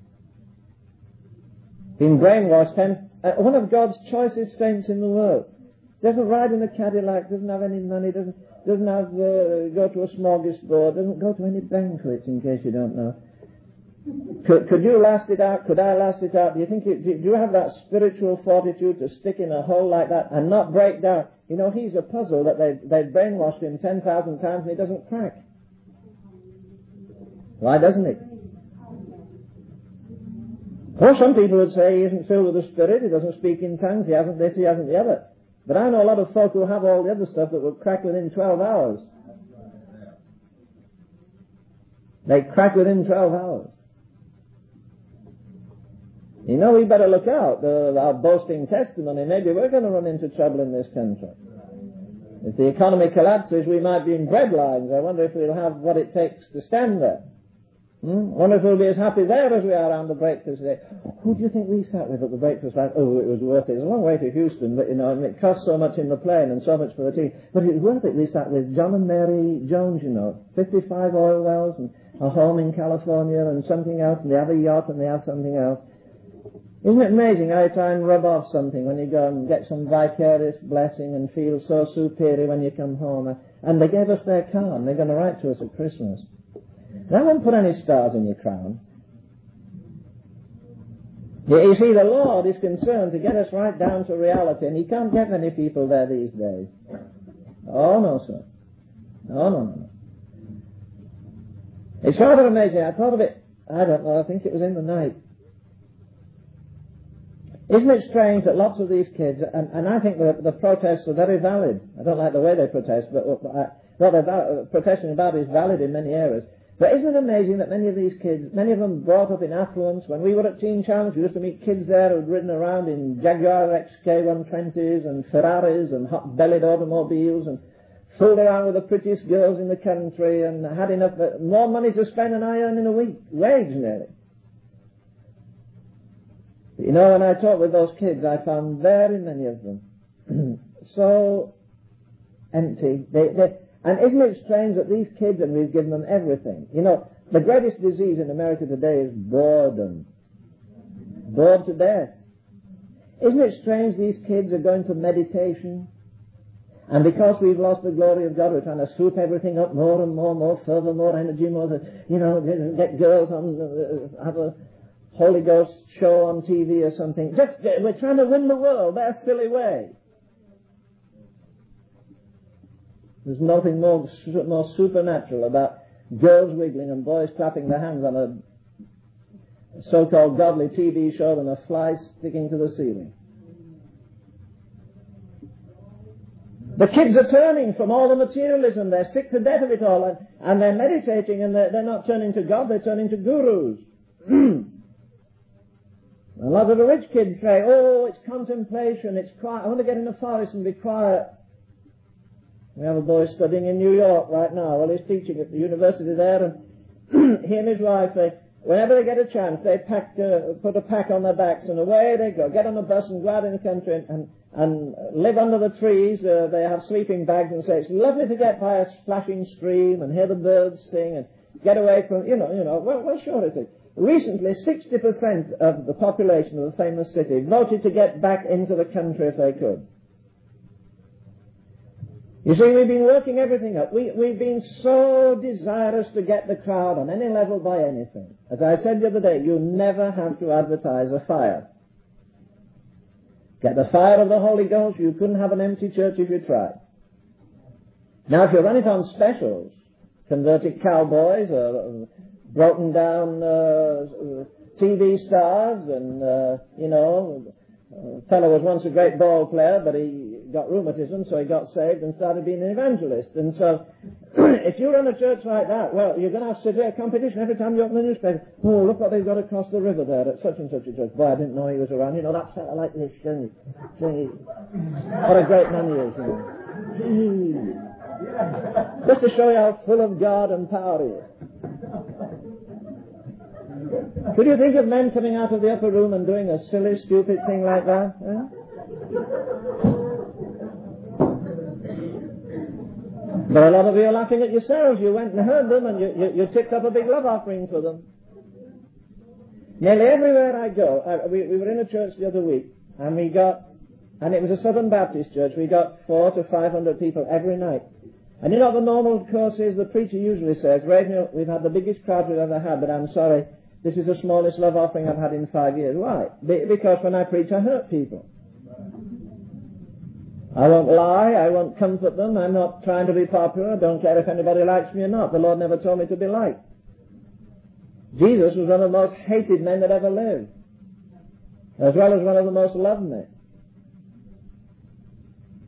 Been brainwashed. Ten, uh, one of God's choicest saints in the world. Doesn't ride in a Cadillac, doesn't have any money, doesn't, doesn't have, uh, go to a smorgasbord, doesn't go to any banquets, in case you don't know. Could, could you last it out? Could I last it out? Do you think you, do you have that spiritual fortitude to stick in a hole like that and not break down? You know, he's a puzzle that they've, they've brainwashed him ten thousand times and he doesn't crack. Why doesn't he? Or some people would say he isn't filled with the Spirit, he doesn't speak in tongues, he hasn't this, he hasn't the other. But I know a lot of folk who have all the other stuff that will crack within twelve hours. They crack within twelve hours. You know, we better look out. Uh, our boasting testimony, maybe we're going to run into trouble in this country. If the economy collapses, we might be in bread lines. I wonder if we'll have what it takes to stand there. Hmm? I wonder if we'll be as happy there as we are around the breakfast today. Who do you think we sat with at the breakfast? Like, oh, it was worth it. It's a long way to Houston, but, you know, and it cost so much in the plane and so much for the tea. But it was worth it. We sat with John and Mary Jones, you know, fifty-five oil wells and a home in California and something else, and they have a yacht and they have something else. Isn't it amazing how you try and rub off something when you go and get some vicarious blessing and feel so superior when you come home? And they gave us their car, and they're going to write to us at Christmas. And I won't put any stars in your crown. You see, the Lord is concerned to get us right down to reality, and He can't get many people there these days. Oh, no, sir. Oh, no, no. It's rather amazing. I thought of it, I don't know, I think it was in the night. Isn't it strange that lots of these kids, and, and I think the, the protests are very valid. I don't like the way they protest, but what, I, what they're protesting about is valid in many areas. But isn't it amazing that many of these kids, many of them brought up in affluence. When we were at Teen Challenge, we used to meet kids there who'd ridden around in Jaguar X K one twenties and Ferraris and hot-bellied automobiles and fooled around with the prettiest girls in the country and had enough, more money to spend than I earn in a week, wage nearly. You know, when I talked with those kids, I found very many of them so empty. They, they, and isn't it strange that these kids, and we've given them everything. You know, the greatest disease in America today is boredom. Bored to death. Isn't it strange these kids are going to meditation? And because we've lost the glory of God, we're trying to swoop everything up more and more, more fervor, more energy, more, you know, get girls on, uh, have a Holy Ghost show on T V or something. Just, we're trying to win the world their silly way. There's nothing more, more supernatural about girls wiggling and boys clapping their hands on a so-called godly T V show than a fly sticking to the ceiling. The kids are turning from all the materialism. They're sick to death of it all, and, and they're meditating, and they're, they're not turning to God, they're turning to gurus. A lot of the rich kids say, oh, it's contemplation, it's quiet. I want to get in the forest and be quiet. We have a boy studying in New York right now. Well, he's teaching at the university there, and he and his wife, they, whenever they get a chance, they pack, uh, put a pack on their backs, and away they go. Get on a bus and go out in the country and, and, and live under the trees. Uh, they have sleeping bags and say, it's lovely to get by a splashing stream and hear the birds sing and get away from, you know, you know, well, well sure it is. Recently, sixty percent of the population of the famous city voted to get back into the country if they could. You see, we've been working everything up. We, we've been so desirous to get the crowd on any level by anything. As I said the other day, you never have to advertise a fire. Get the fire of the Holy Ghost, you couldn't have an empty church if you tried. Now, if you run it on specials, converted cowboys, or broken down uh, T V stars, and, uh, you know, a fellow was once a great ball player, but he got rheumatism, so he got saved and started being an evangelist. And so, if you run a church like that, well, you're going to have severe competition every time you open the newspaper. Oh, look what they've got across the river there at such and such a church. Boy, I didn't know he was around. You know, that fellow like this, see, see, what a great man he is, you know. Gee. Just to show you how full of God and power he is. Could you think of men coming out of the upper room and doing a silly, stupid thing like that? Eh? But a lot of you are laughing at yourselves. You went and heard them, and you, you, you ticked up a big love offering for them. Nearly everywhere I go, I, we, we were in a church the other week, and we got, and it was a Southern Baptist church, we got four to five hundred people every night. And you know the normal course is, the preacher usually says, Reginald, we've had the biggest crowd we've ever had, but I'm sorry, this is the smallest love offering I've had in five years. Why? Be- because when I preach, I hurt people. I won't lie, I won't comfort them, I'm not trying to be popular, I don't care if anybody likes me or not. The Lord never told me to be liked. Jesus was one of the most hated men that ever lived, as well as one of the most loved men.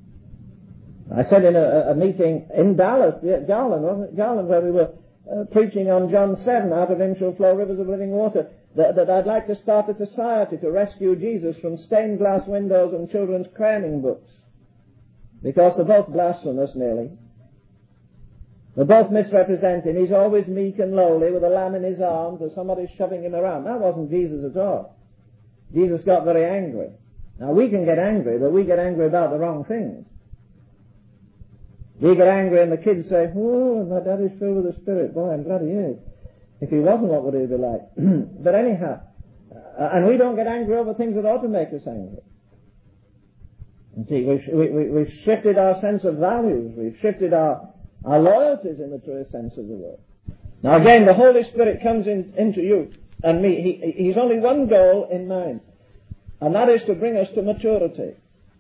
I said in a, a meeting in Dallas, Garland, wasn't it? Garland, where we were uh, preaching on John seven, out of him shall flow rivers of living water, that, that I'd like to start a society to rescue Jesus from stained glass windows and children's cramming books. Because they're both blasphemous, nearly. They're both misrepresenting. He's always meek and lowly with a lamb in his arms as somebody's shoving him around. That wasn't Jesus at all. Jesus got very angry. Now, we can get angry, but we get angry about the wrong things. We get angry and the kids say, oh, my daddy's filled with the Spirit. Boy, I'm glad he is. If he wasn't, what would he be like? But anyhow, uh, and we don't get angry over things that ought to make us angry. You see, we've, we, we, we've shifted our sense of values. We've shifted our, our loyalties in the truest sense of the word. Now again, the Holy Spirit comes in, into you and me. He, he's only one goal in mind, and that is to bring us to maturity.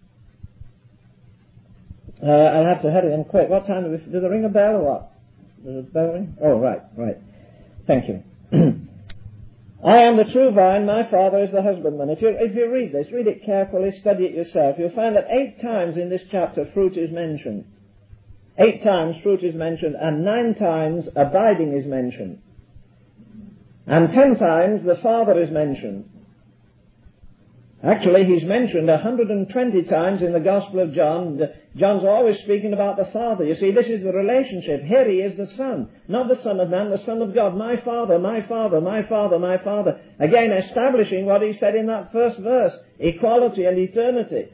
Uh, I'll have to hurry and quick. What time do we... Did it ring a bell or what? Does the bell ring? Oh, right, right. Thank you. I am the true vine, my Father is the husbandman. If you, if you read this, read it carefully, study it yourself, you'll find that eight times in this chapter fruit is mentioned. Eight times fruit is mentioned, and nine times abiding is mentioned. And ten times the Father is mentioned. Actually, he's mentioned one hundred twenty times in the Gospel of John. John's always speaking about the Father. You see, this is the relationship. Here he is the Son. Not the Son of Man, the Son of God. My Father, my Father, my Father, my Father. Again, establishing what he said in that first verse. Equality and eternity.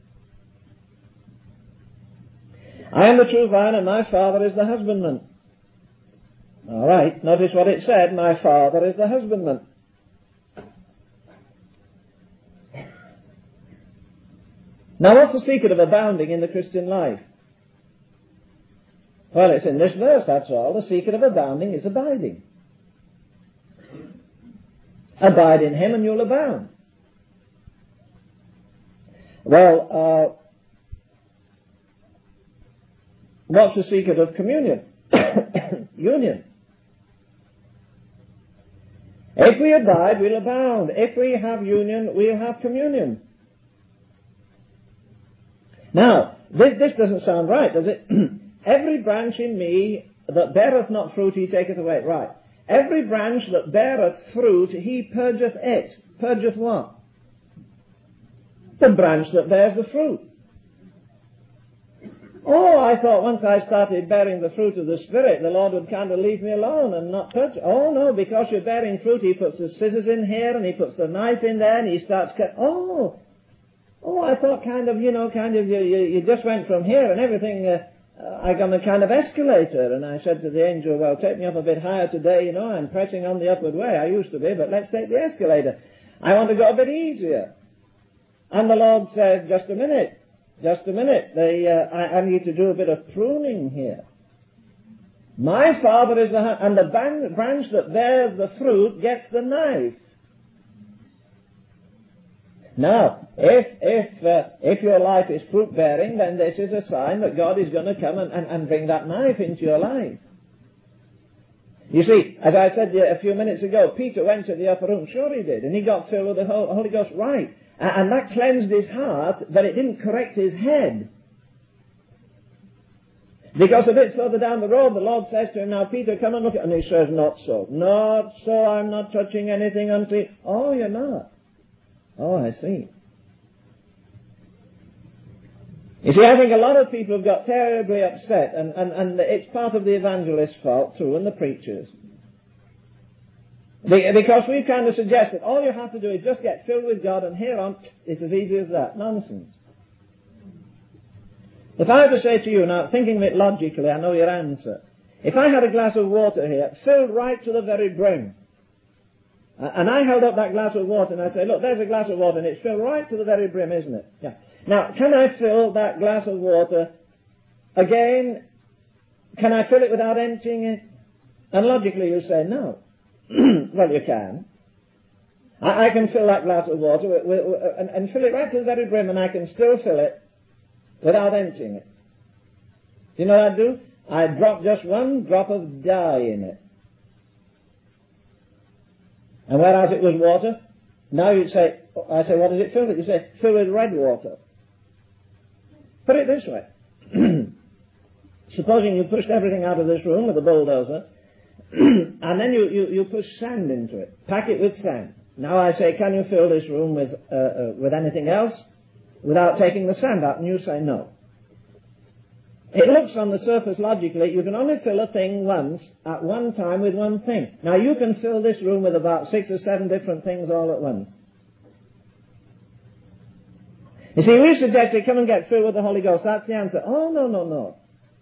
I am the true vine and my Father is the husbandman. All right, notice what it said. My Father is the husbandman. Now, what's the secret of abounding in the Christian life? Well, it's in this verse, that's all. The secret of abounding is abiding. Abide in him and you'll abound. Well, uh, what's the secret of communion? Union. If we abide, we'll abound. If we have union, we'll have communion. Now, this, this doesn't sound right, does it? Every branch in me that beareth not fruit, he taketh away. Right. Every branch that beareth fruit, he purgeth it. Purgeth what? The branch that bears the fruit. Oh, I thought once I started bearing the fruit of the Spirit, the Lord would kind of leave me alone and not touch it. Oh, no, because you're bearing fruit, he puts the scissors in here and he puts the knife in there and he starts cut. Oh, Oh, I thought kind of, you know, kind of, you, you, you just went from here and everything, uh, uh, I got a kind of escalator. And I said to the angel, well, take me up a bit higher today, you know, I'm pressing on the upward way. I used to be, but let's take the escalator. I want to go a bit easier. And the Lord says, just a minute, just a minute. They, uh, I, I need to do a bit of pruning here. My Father is the, and the ban- branch that bears the fruit gets the knife. Now, if if uh, if your life is fruit-bearing, then this is a sign that God is going to come and, and, and bring that knife into your life. You see, as I said a few minutes ago, Peter went to the upper room. Sure he did, and he got filled with the Holy Ghost, right. And that cleansed his heart, but it didn't correct his head. Because a bit further down the road, the Lord says to him, now, Peter, come and look at it. And he says, not so. Not so, I'm not touching anything unclean. Oh, you're not. Oh, I see. You see, I think a lot of people have got terribly upset, and, and, and it's part of the evangelist's fault too, and the preachers. Because we've kind of suggested all you have to do is just get filled with God, and here on, it's as easy as that. Nonsense. If I were to say to you, now, thinking of it logically, I know your answer. If I had a glass of water here, filled right to the very brim, and I held up that glass of water and I said, look, there's a glass of water and it's filled right to the very brim, isn't it? Yeah. Now, can I fill that glass of water again? Can I fill it without emptying it? And logically you say, no. Well, you can. I, I can fill that glass of water with, with, with, and, and fill it right to the very brim, and I can still fill it without emptying it. You know what I do? I drop just one drop of dye in it. And whereas it was water, now you say, I say, what does it fill with? You say, fill with red water. Put it this way. Supposing you pushed everything out of this room with a bulldozer, and then you, you, you push sand into it, pack it with sand. Now I say, can you fill this room with, uh, uh, with anything else without taking the sand out? And you say no. It looks on the surface logically, you can only fill a thing once, at one time, with one thing. Now you can fill this room with about six or seven different things all at once. You see, we suggested, come and get filled with the Holy Ghost. That's the answer. Oh, no, no, no.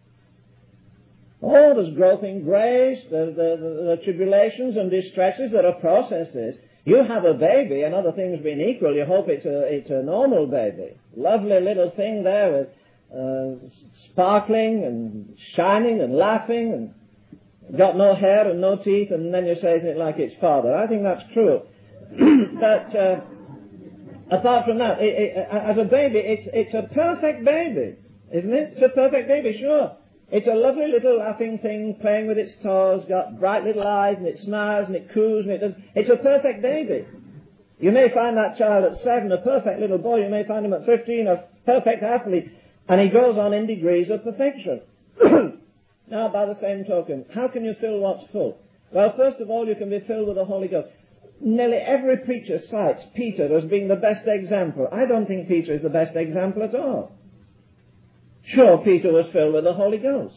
Oh, there's growth in grace, the, the, the, the tribulations and distresses, there are processes. You have a baby, and other things being equal, you hope it's a, it's a normal baby. Lovely little thing there with uh, sparkling and shining and laughing and got no hair and no teeth, and then you say, isn't it like its father? I think that's cruel. But uh, apart from that, it, it, as a baby, it's, it's a perfect baby, isn't it? It's a perfect baby, sure. It's a lovely little laughing thing, playing with its toes, got bright little eyes, and it smiles, and it coos, and it does. It's a perfect baby. You may find that child at seven a perfect little boy. You may find him at fifteen a perfect athlete. And he goes on in degrees of perfection. Now, by the same token, how can you fill what's full? Well, first of all, you can be filled with the Holy Ghost. Nearly every preacher cites Peter as being the best example. I don't think Peter is the best example at all. Sure, Peter was filled with the Holy Ghost.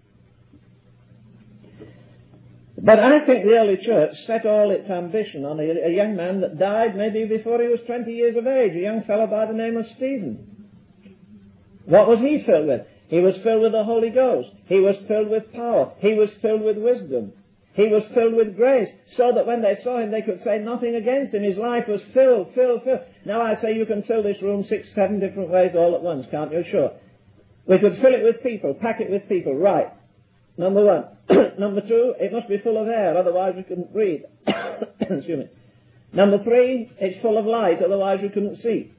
But I think the early church set all its ambition on a, a young man that died maybe before he was twenty years of age, a young fellow by the name of Stephen. What was he filled with? He was filled with the Holy Ghost. He was filled with power. He was filled with wisdom. He was filled with grace, so that when they saw him, they could say nothing against him. His life was filled, filled, filled. Now I say you can fill this room six, seven different ways all at once, can't you? Sure. We could fill it with people, pack it with people, right. Number one. Number two, it must be full of air, otherwise we couldn't breathe. Excuse me. Number three, it's full of light, otherwise we couldn't see.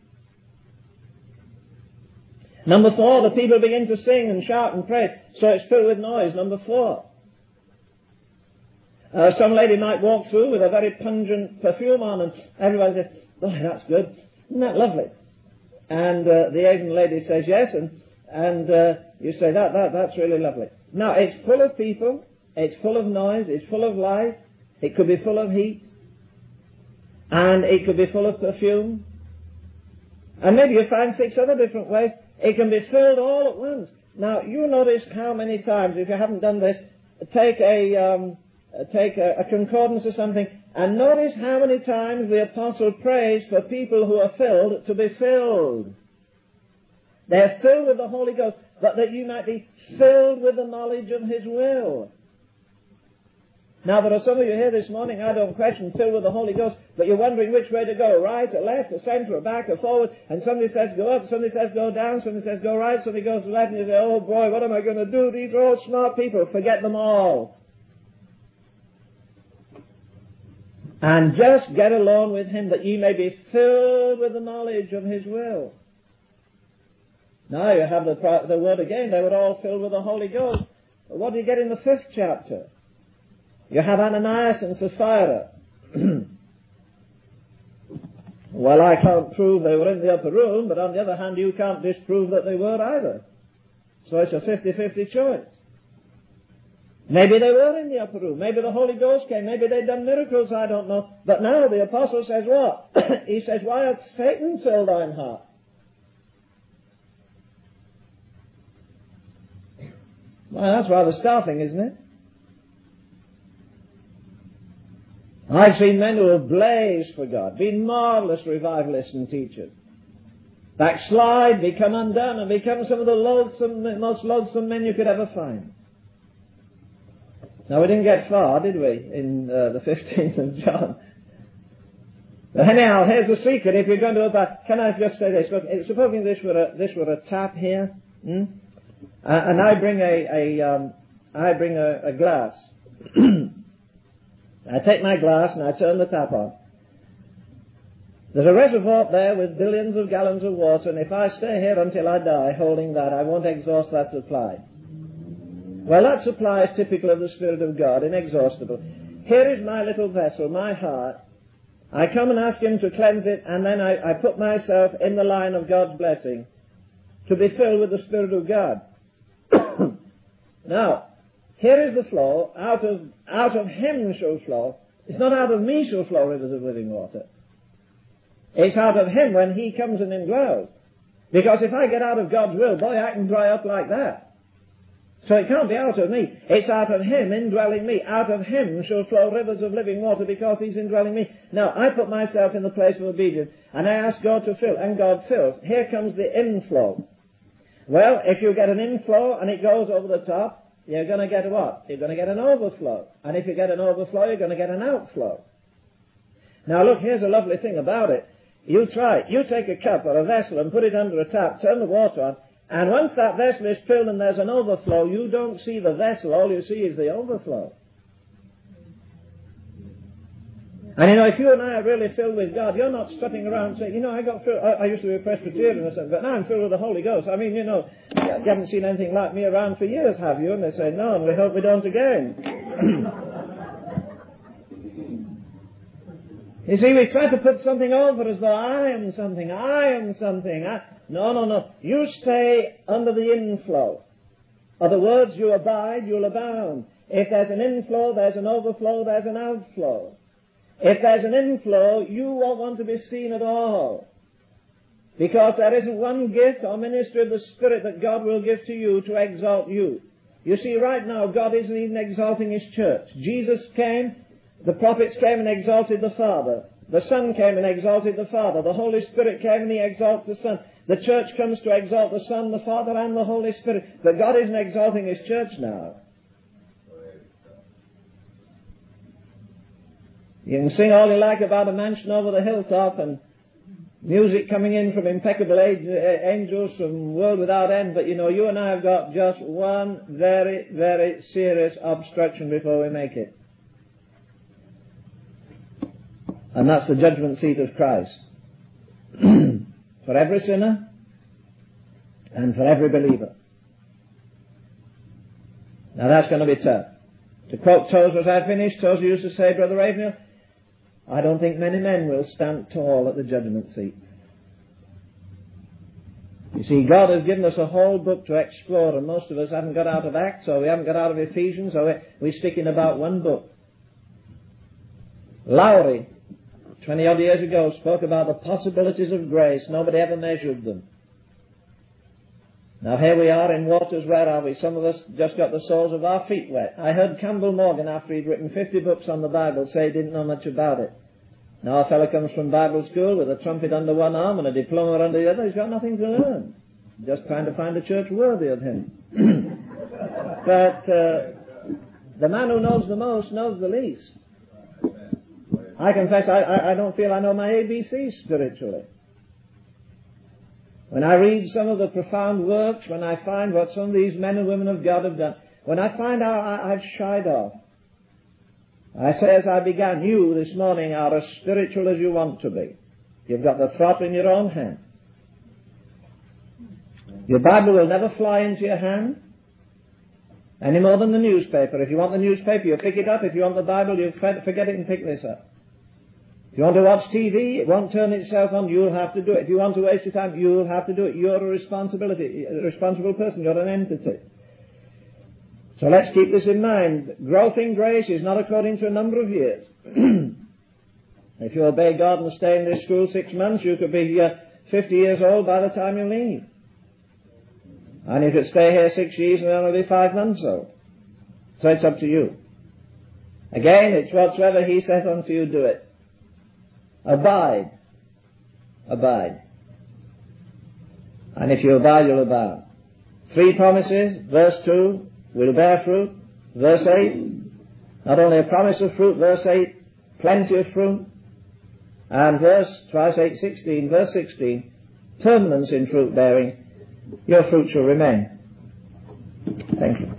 Number four, the people begin to sing and shout and pray, so it's filled with noise. Number four. Uh, some lady might walk through with a very pungent perfume on, and everybody says, oh, that's good. Isn't that lovely? And uh, the Asian lady says yes, and And uh, you say, that, that, that's really lovely. Now, it's full of people, it's full of noise, it's full of light, it could be full of heat, and it could be full of perfume. And maybe you find six other different ways. It can be filled all at once. Now, you notice how many times, if you haven't done this, take a, um, take a, a concordance or something, and notice how many times the apostle prays for people who are filled to be filled. They're filled with the Holy Ghost, but that you might be filled with the knowledge of His will. Now, there are some of you here this morning, I don't question, filled with the Holy Ghost, but you're wondering which way to go, right or left or centre or back or forward, and somebody says go up, somebody says go down, somebody says go right, somebody goes to left, and you say, oh boy, what am I going to do? These are all smart people. Forget them all. And just get alone with Him, that ye may be filled with the knowledge of His will. Now you have the, the word again, they were all filled with the Holy Ghost. But what do you get in the fifth chapter? You have Ananias and Sapphira. Well, I can't prove they were in the upper room, but on the other hand, you can't disprove that they were either. So it's a fifty-fifty choice. Maybe they were in the upper room. Maybe the Holy Ghost came. Maybe they'd done miracles, I don't know. But now the apostle says what? He says, why hath Satan filled thine heart? Well, that's rather startling, isn't it? I've seen men who have blazed for God, been marvellous revivalists and teachers, backslide, become undone, and become some of the loathsome, most loathsome men you could ever find. Now, we didn't get far, did we, in uh, the fifteenth of John? But anyhow, here's the secret. If you're going to about, can I just say this? Look, supposing this were a, this were a tap here, hmm? uh, and I bring a, a um, I bring a, a glass. I take my glass and I turn the tap on. There's a reservoir up there with billions of gallons of water, and if I stay here until I die holding that, I won't exhaust that supply. Well, that supply is typical of the Spirit of God, inexhaustible. Here is my little vessel, my heart. I come and ask Him to cleanse it, and then I, I put myself in the line of God's blessing to be filled with the Spirit of God. Now, here is the flow. Out of, out of him shall flow. It's not out of me shall flow rivers of living water. It's out of him when he comes and indwells. Because if I get out of God's will, boy, I can dry up like that. So it can't be out of me. It's out of him indwelling me. Out of him shall flow rivers of living water because he's indwelling me. Now, I put myself in the place of obedience and I ask God to fill, and God fills. Here comes the inflow. Well, if you get an inflow and it goes over the top, you're going to get what? You're going to get an overflow. And if you get an overflow, you're going to get an outflow. Now look, here's a lovely thing about it. You try it. You take a cup or a vessel and put it under a tap, turn the water on, and once that vessel is filled and there's an overflow, you don't see the vessel, all you see is the overflow. And you know, if you and I are really filled with God, you're not strutting around saying, you know, I got filled, I, I used to be a Presbyterian or something, but now I'm filled with the Holy Ghost. I mean, you know, you haven't seen anything like me around for years, have you? And they say, no, and we hope we don't again. You see, we try to put something over as though I am something, I am something. I... No, no, no. You stay under the inflow. Other words, you abide, you'll abound. If there's an inflow, there's an overflow, there's an outflow. If there's an inflow, you won't want to be seen at all. Because there isn't one gift or ministry of the Spirit that God will give to you to exalt you. You see, right now, God isn't even exalting His church. Jesus came, the prophets came and exalted the Father. The Son came and exalted the Father. The Holy Spirit came and He exalts the Son. The church comes to exalt the Son, the Father, and the Holy Spirit. But God isn't exalting His church now. You can sing all you like about a mansion over the hilltop and music coming in from impeccable angels from world without end, but you know, you and I have got just one very, very serious obstruction before we make it. And that's the judgment seat of Christ. For every sinner and for every believer. Now that's going to be tough. To quote Tozer as I finish, Tozer used to say, Brother Ravenhill, I don't think many men will stand tall at the judgment seat. You see, God has given us a whole book to explore, and most of us haven't got out of Acts, or we haven't got out of Ephesians, or we, we stick in about one book. Lowry, twenty odd years ago, spoke about the possibilities of grace. Nobody ever measured them. Now here we are in waters, where are we? Some of us just got the soles of our feet wet. I heard Campbell Morgan, after he'd written fifty books on the Bible, say he didn't know much about it. Now a fellow comes from Bible school with a trumpet under one arm and a diploma under the other. He's got nothing to learn. Just trying to find a church worthy of him. But uh, the man who knows the most knows the least. I confess I, I, I don't feel I know my A B Cs spiritually. When I read some of the profound works, when I find what some of these men and women of God have done, when I find out I, I've shied off, I say as I began, you this morning are as spiritual as you want to be. You've got the throttle in your own hand. Your Bible will never fly into your hand any more than the newspaper. If you want the newspaper, you pick it up. If you want the Bible, you forget it and pick this up. If you want to watch T V, it won't turn itself on, you'll have to do it. If you want to waste your time, you'll have to do it. You're a responsibility, a responsible person, you're an entity. So let's keep this in mind. Growth in grace is not according to a number of years. If you obey God and stay in this school six months, you could be uh, fifty years old by the time you leave. And you could stay here six years and only be five months old. So it's up to you. Again, it's whatsoever He saith unto you, do it. Abide. Abide. And if you abide, you'll abound. Three promises. Verse two, will bear fruit. Verse eight, not only a promise of fruit. Verse eight, plenty of fruit. And verse, twice eight, sixteen. Verse sixteen, permanence in fruit bearing. Your fruit shall remain. Thank you.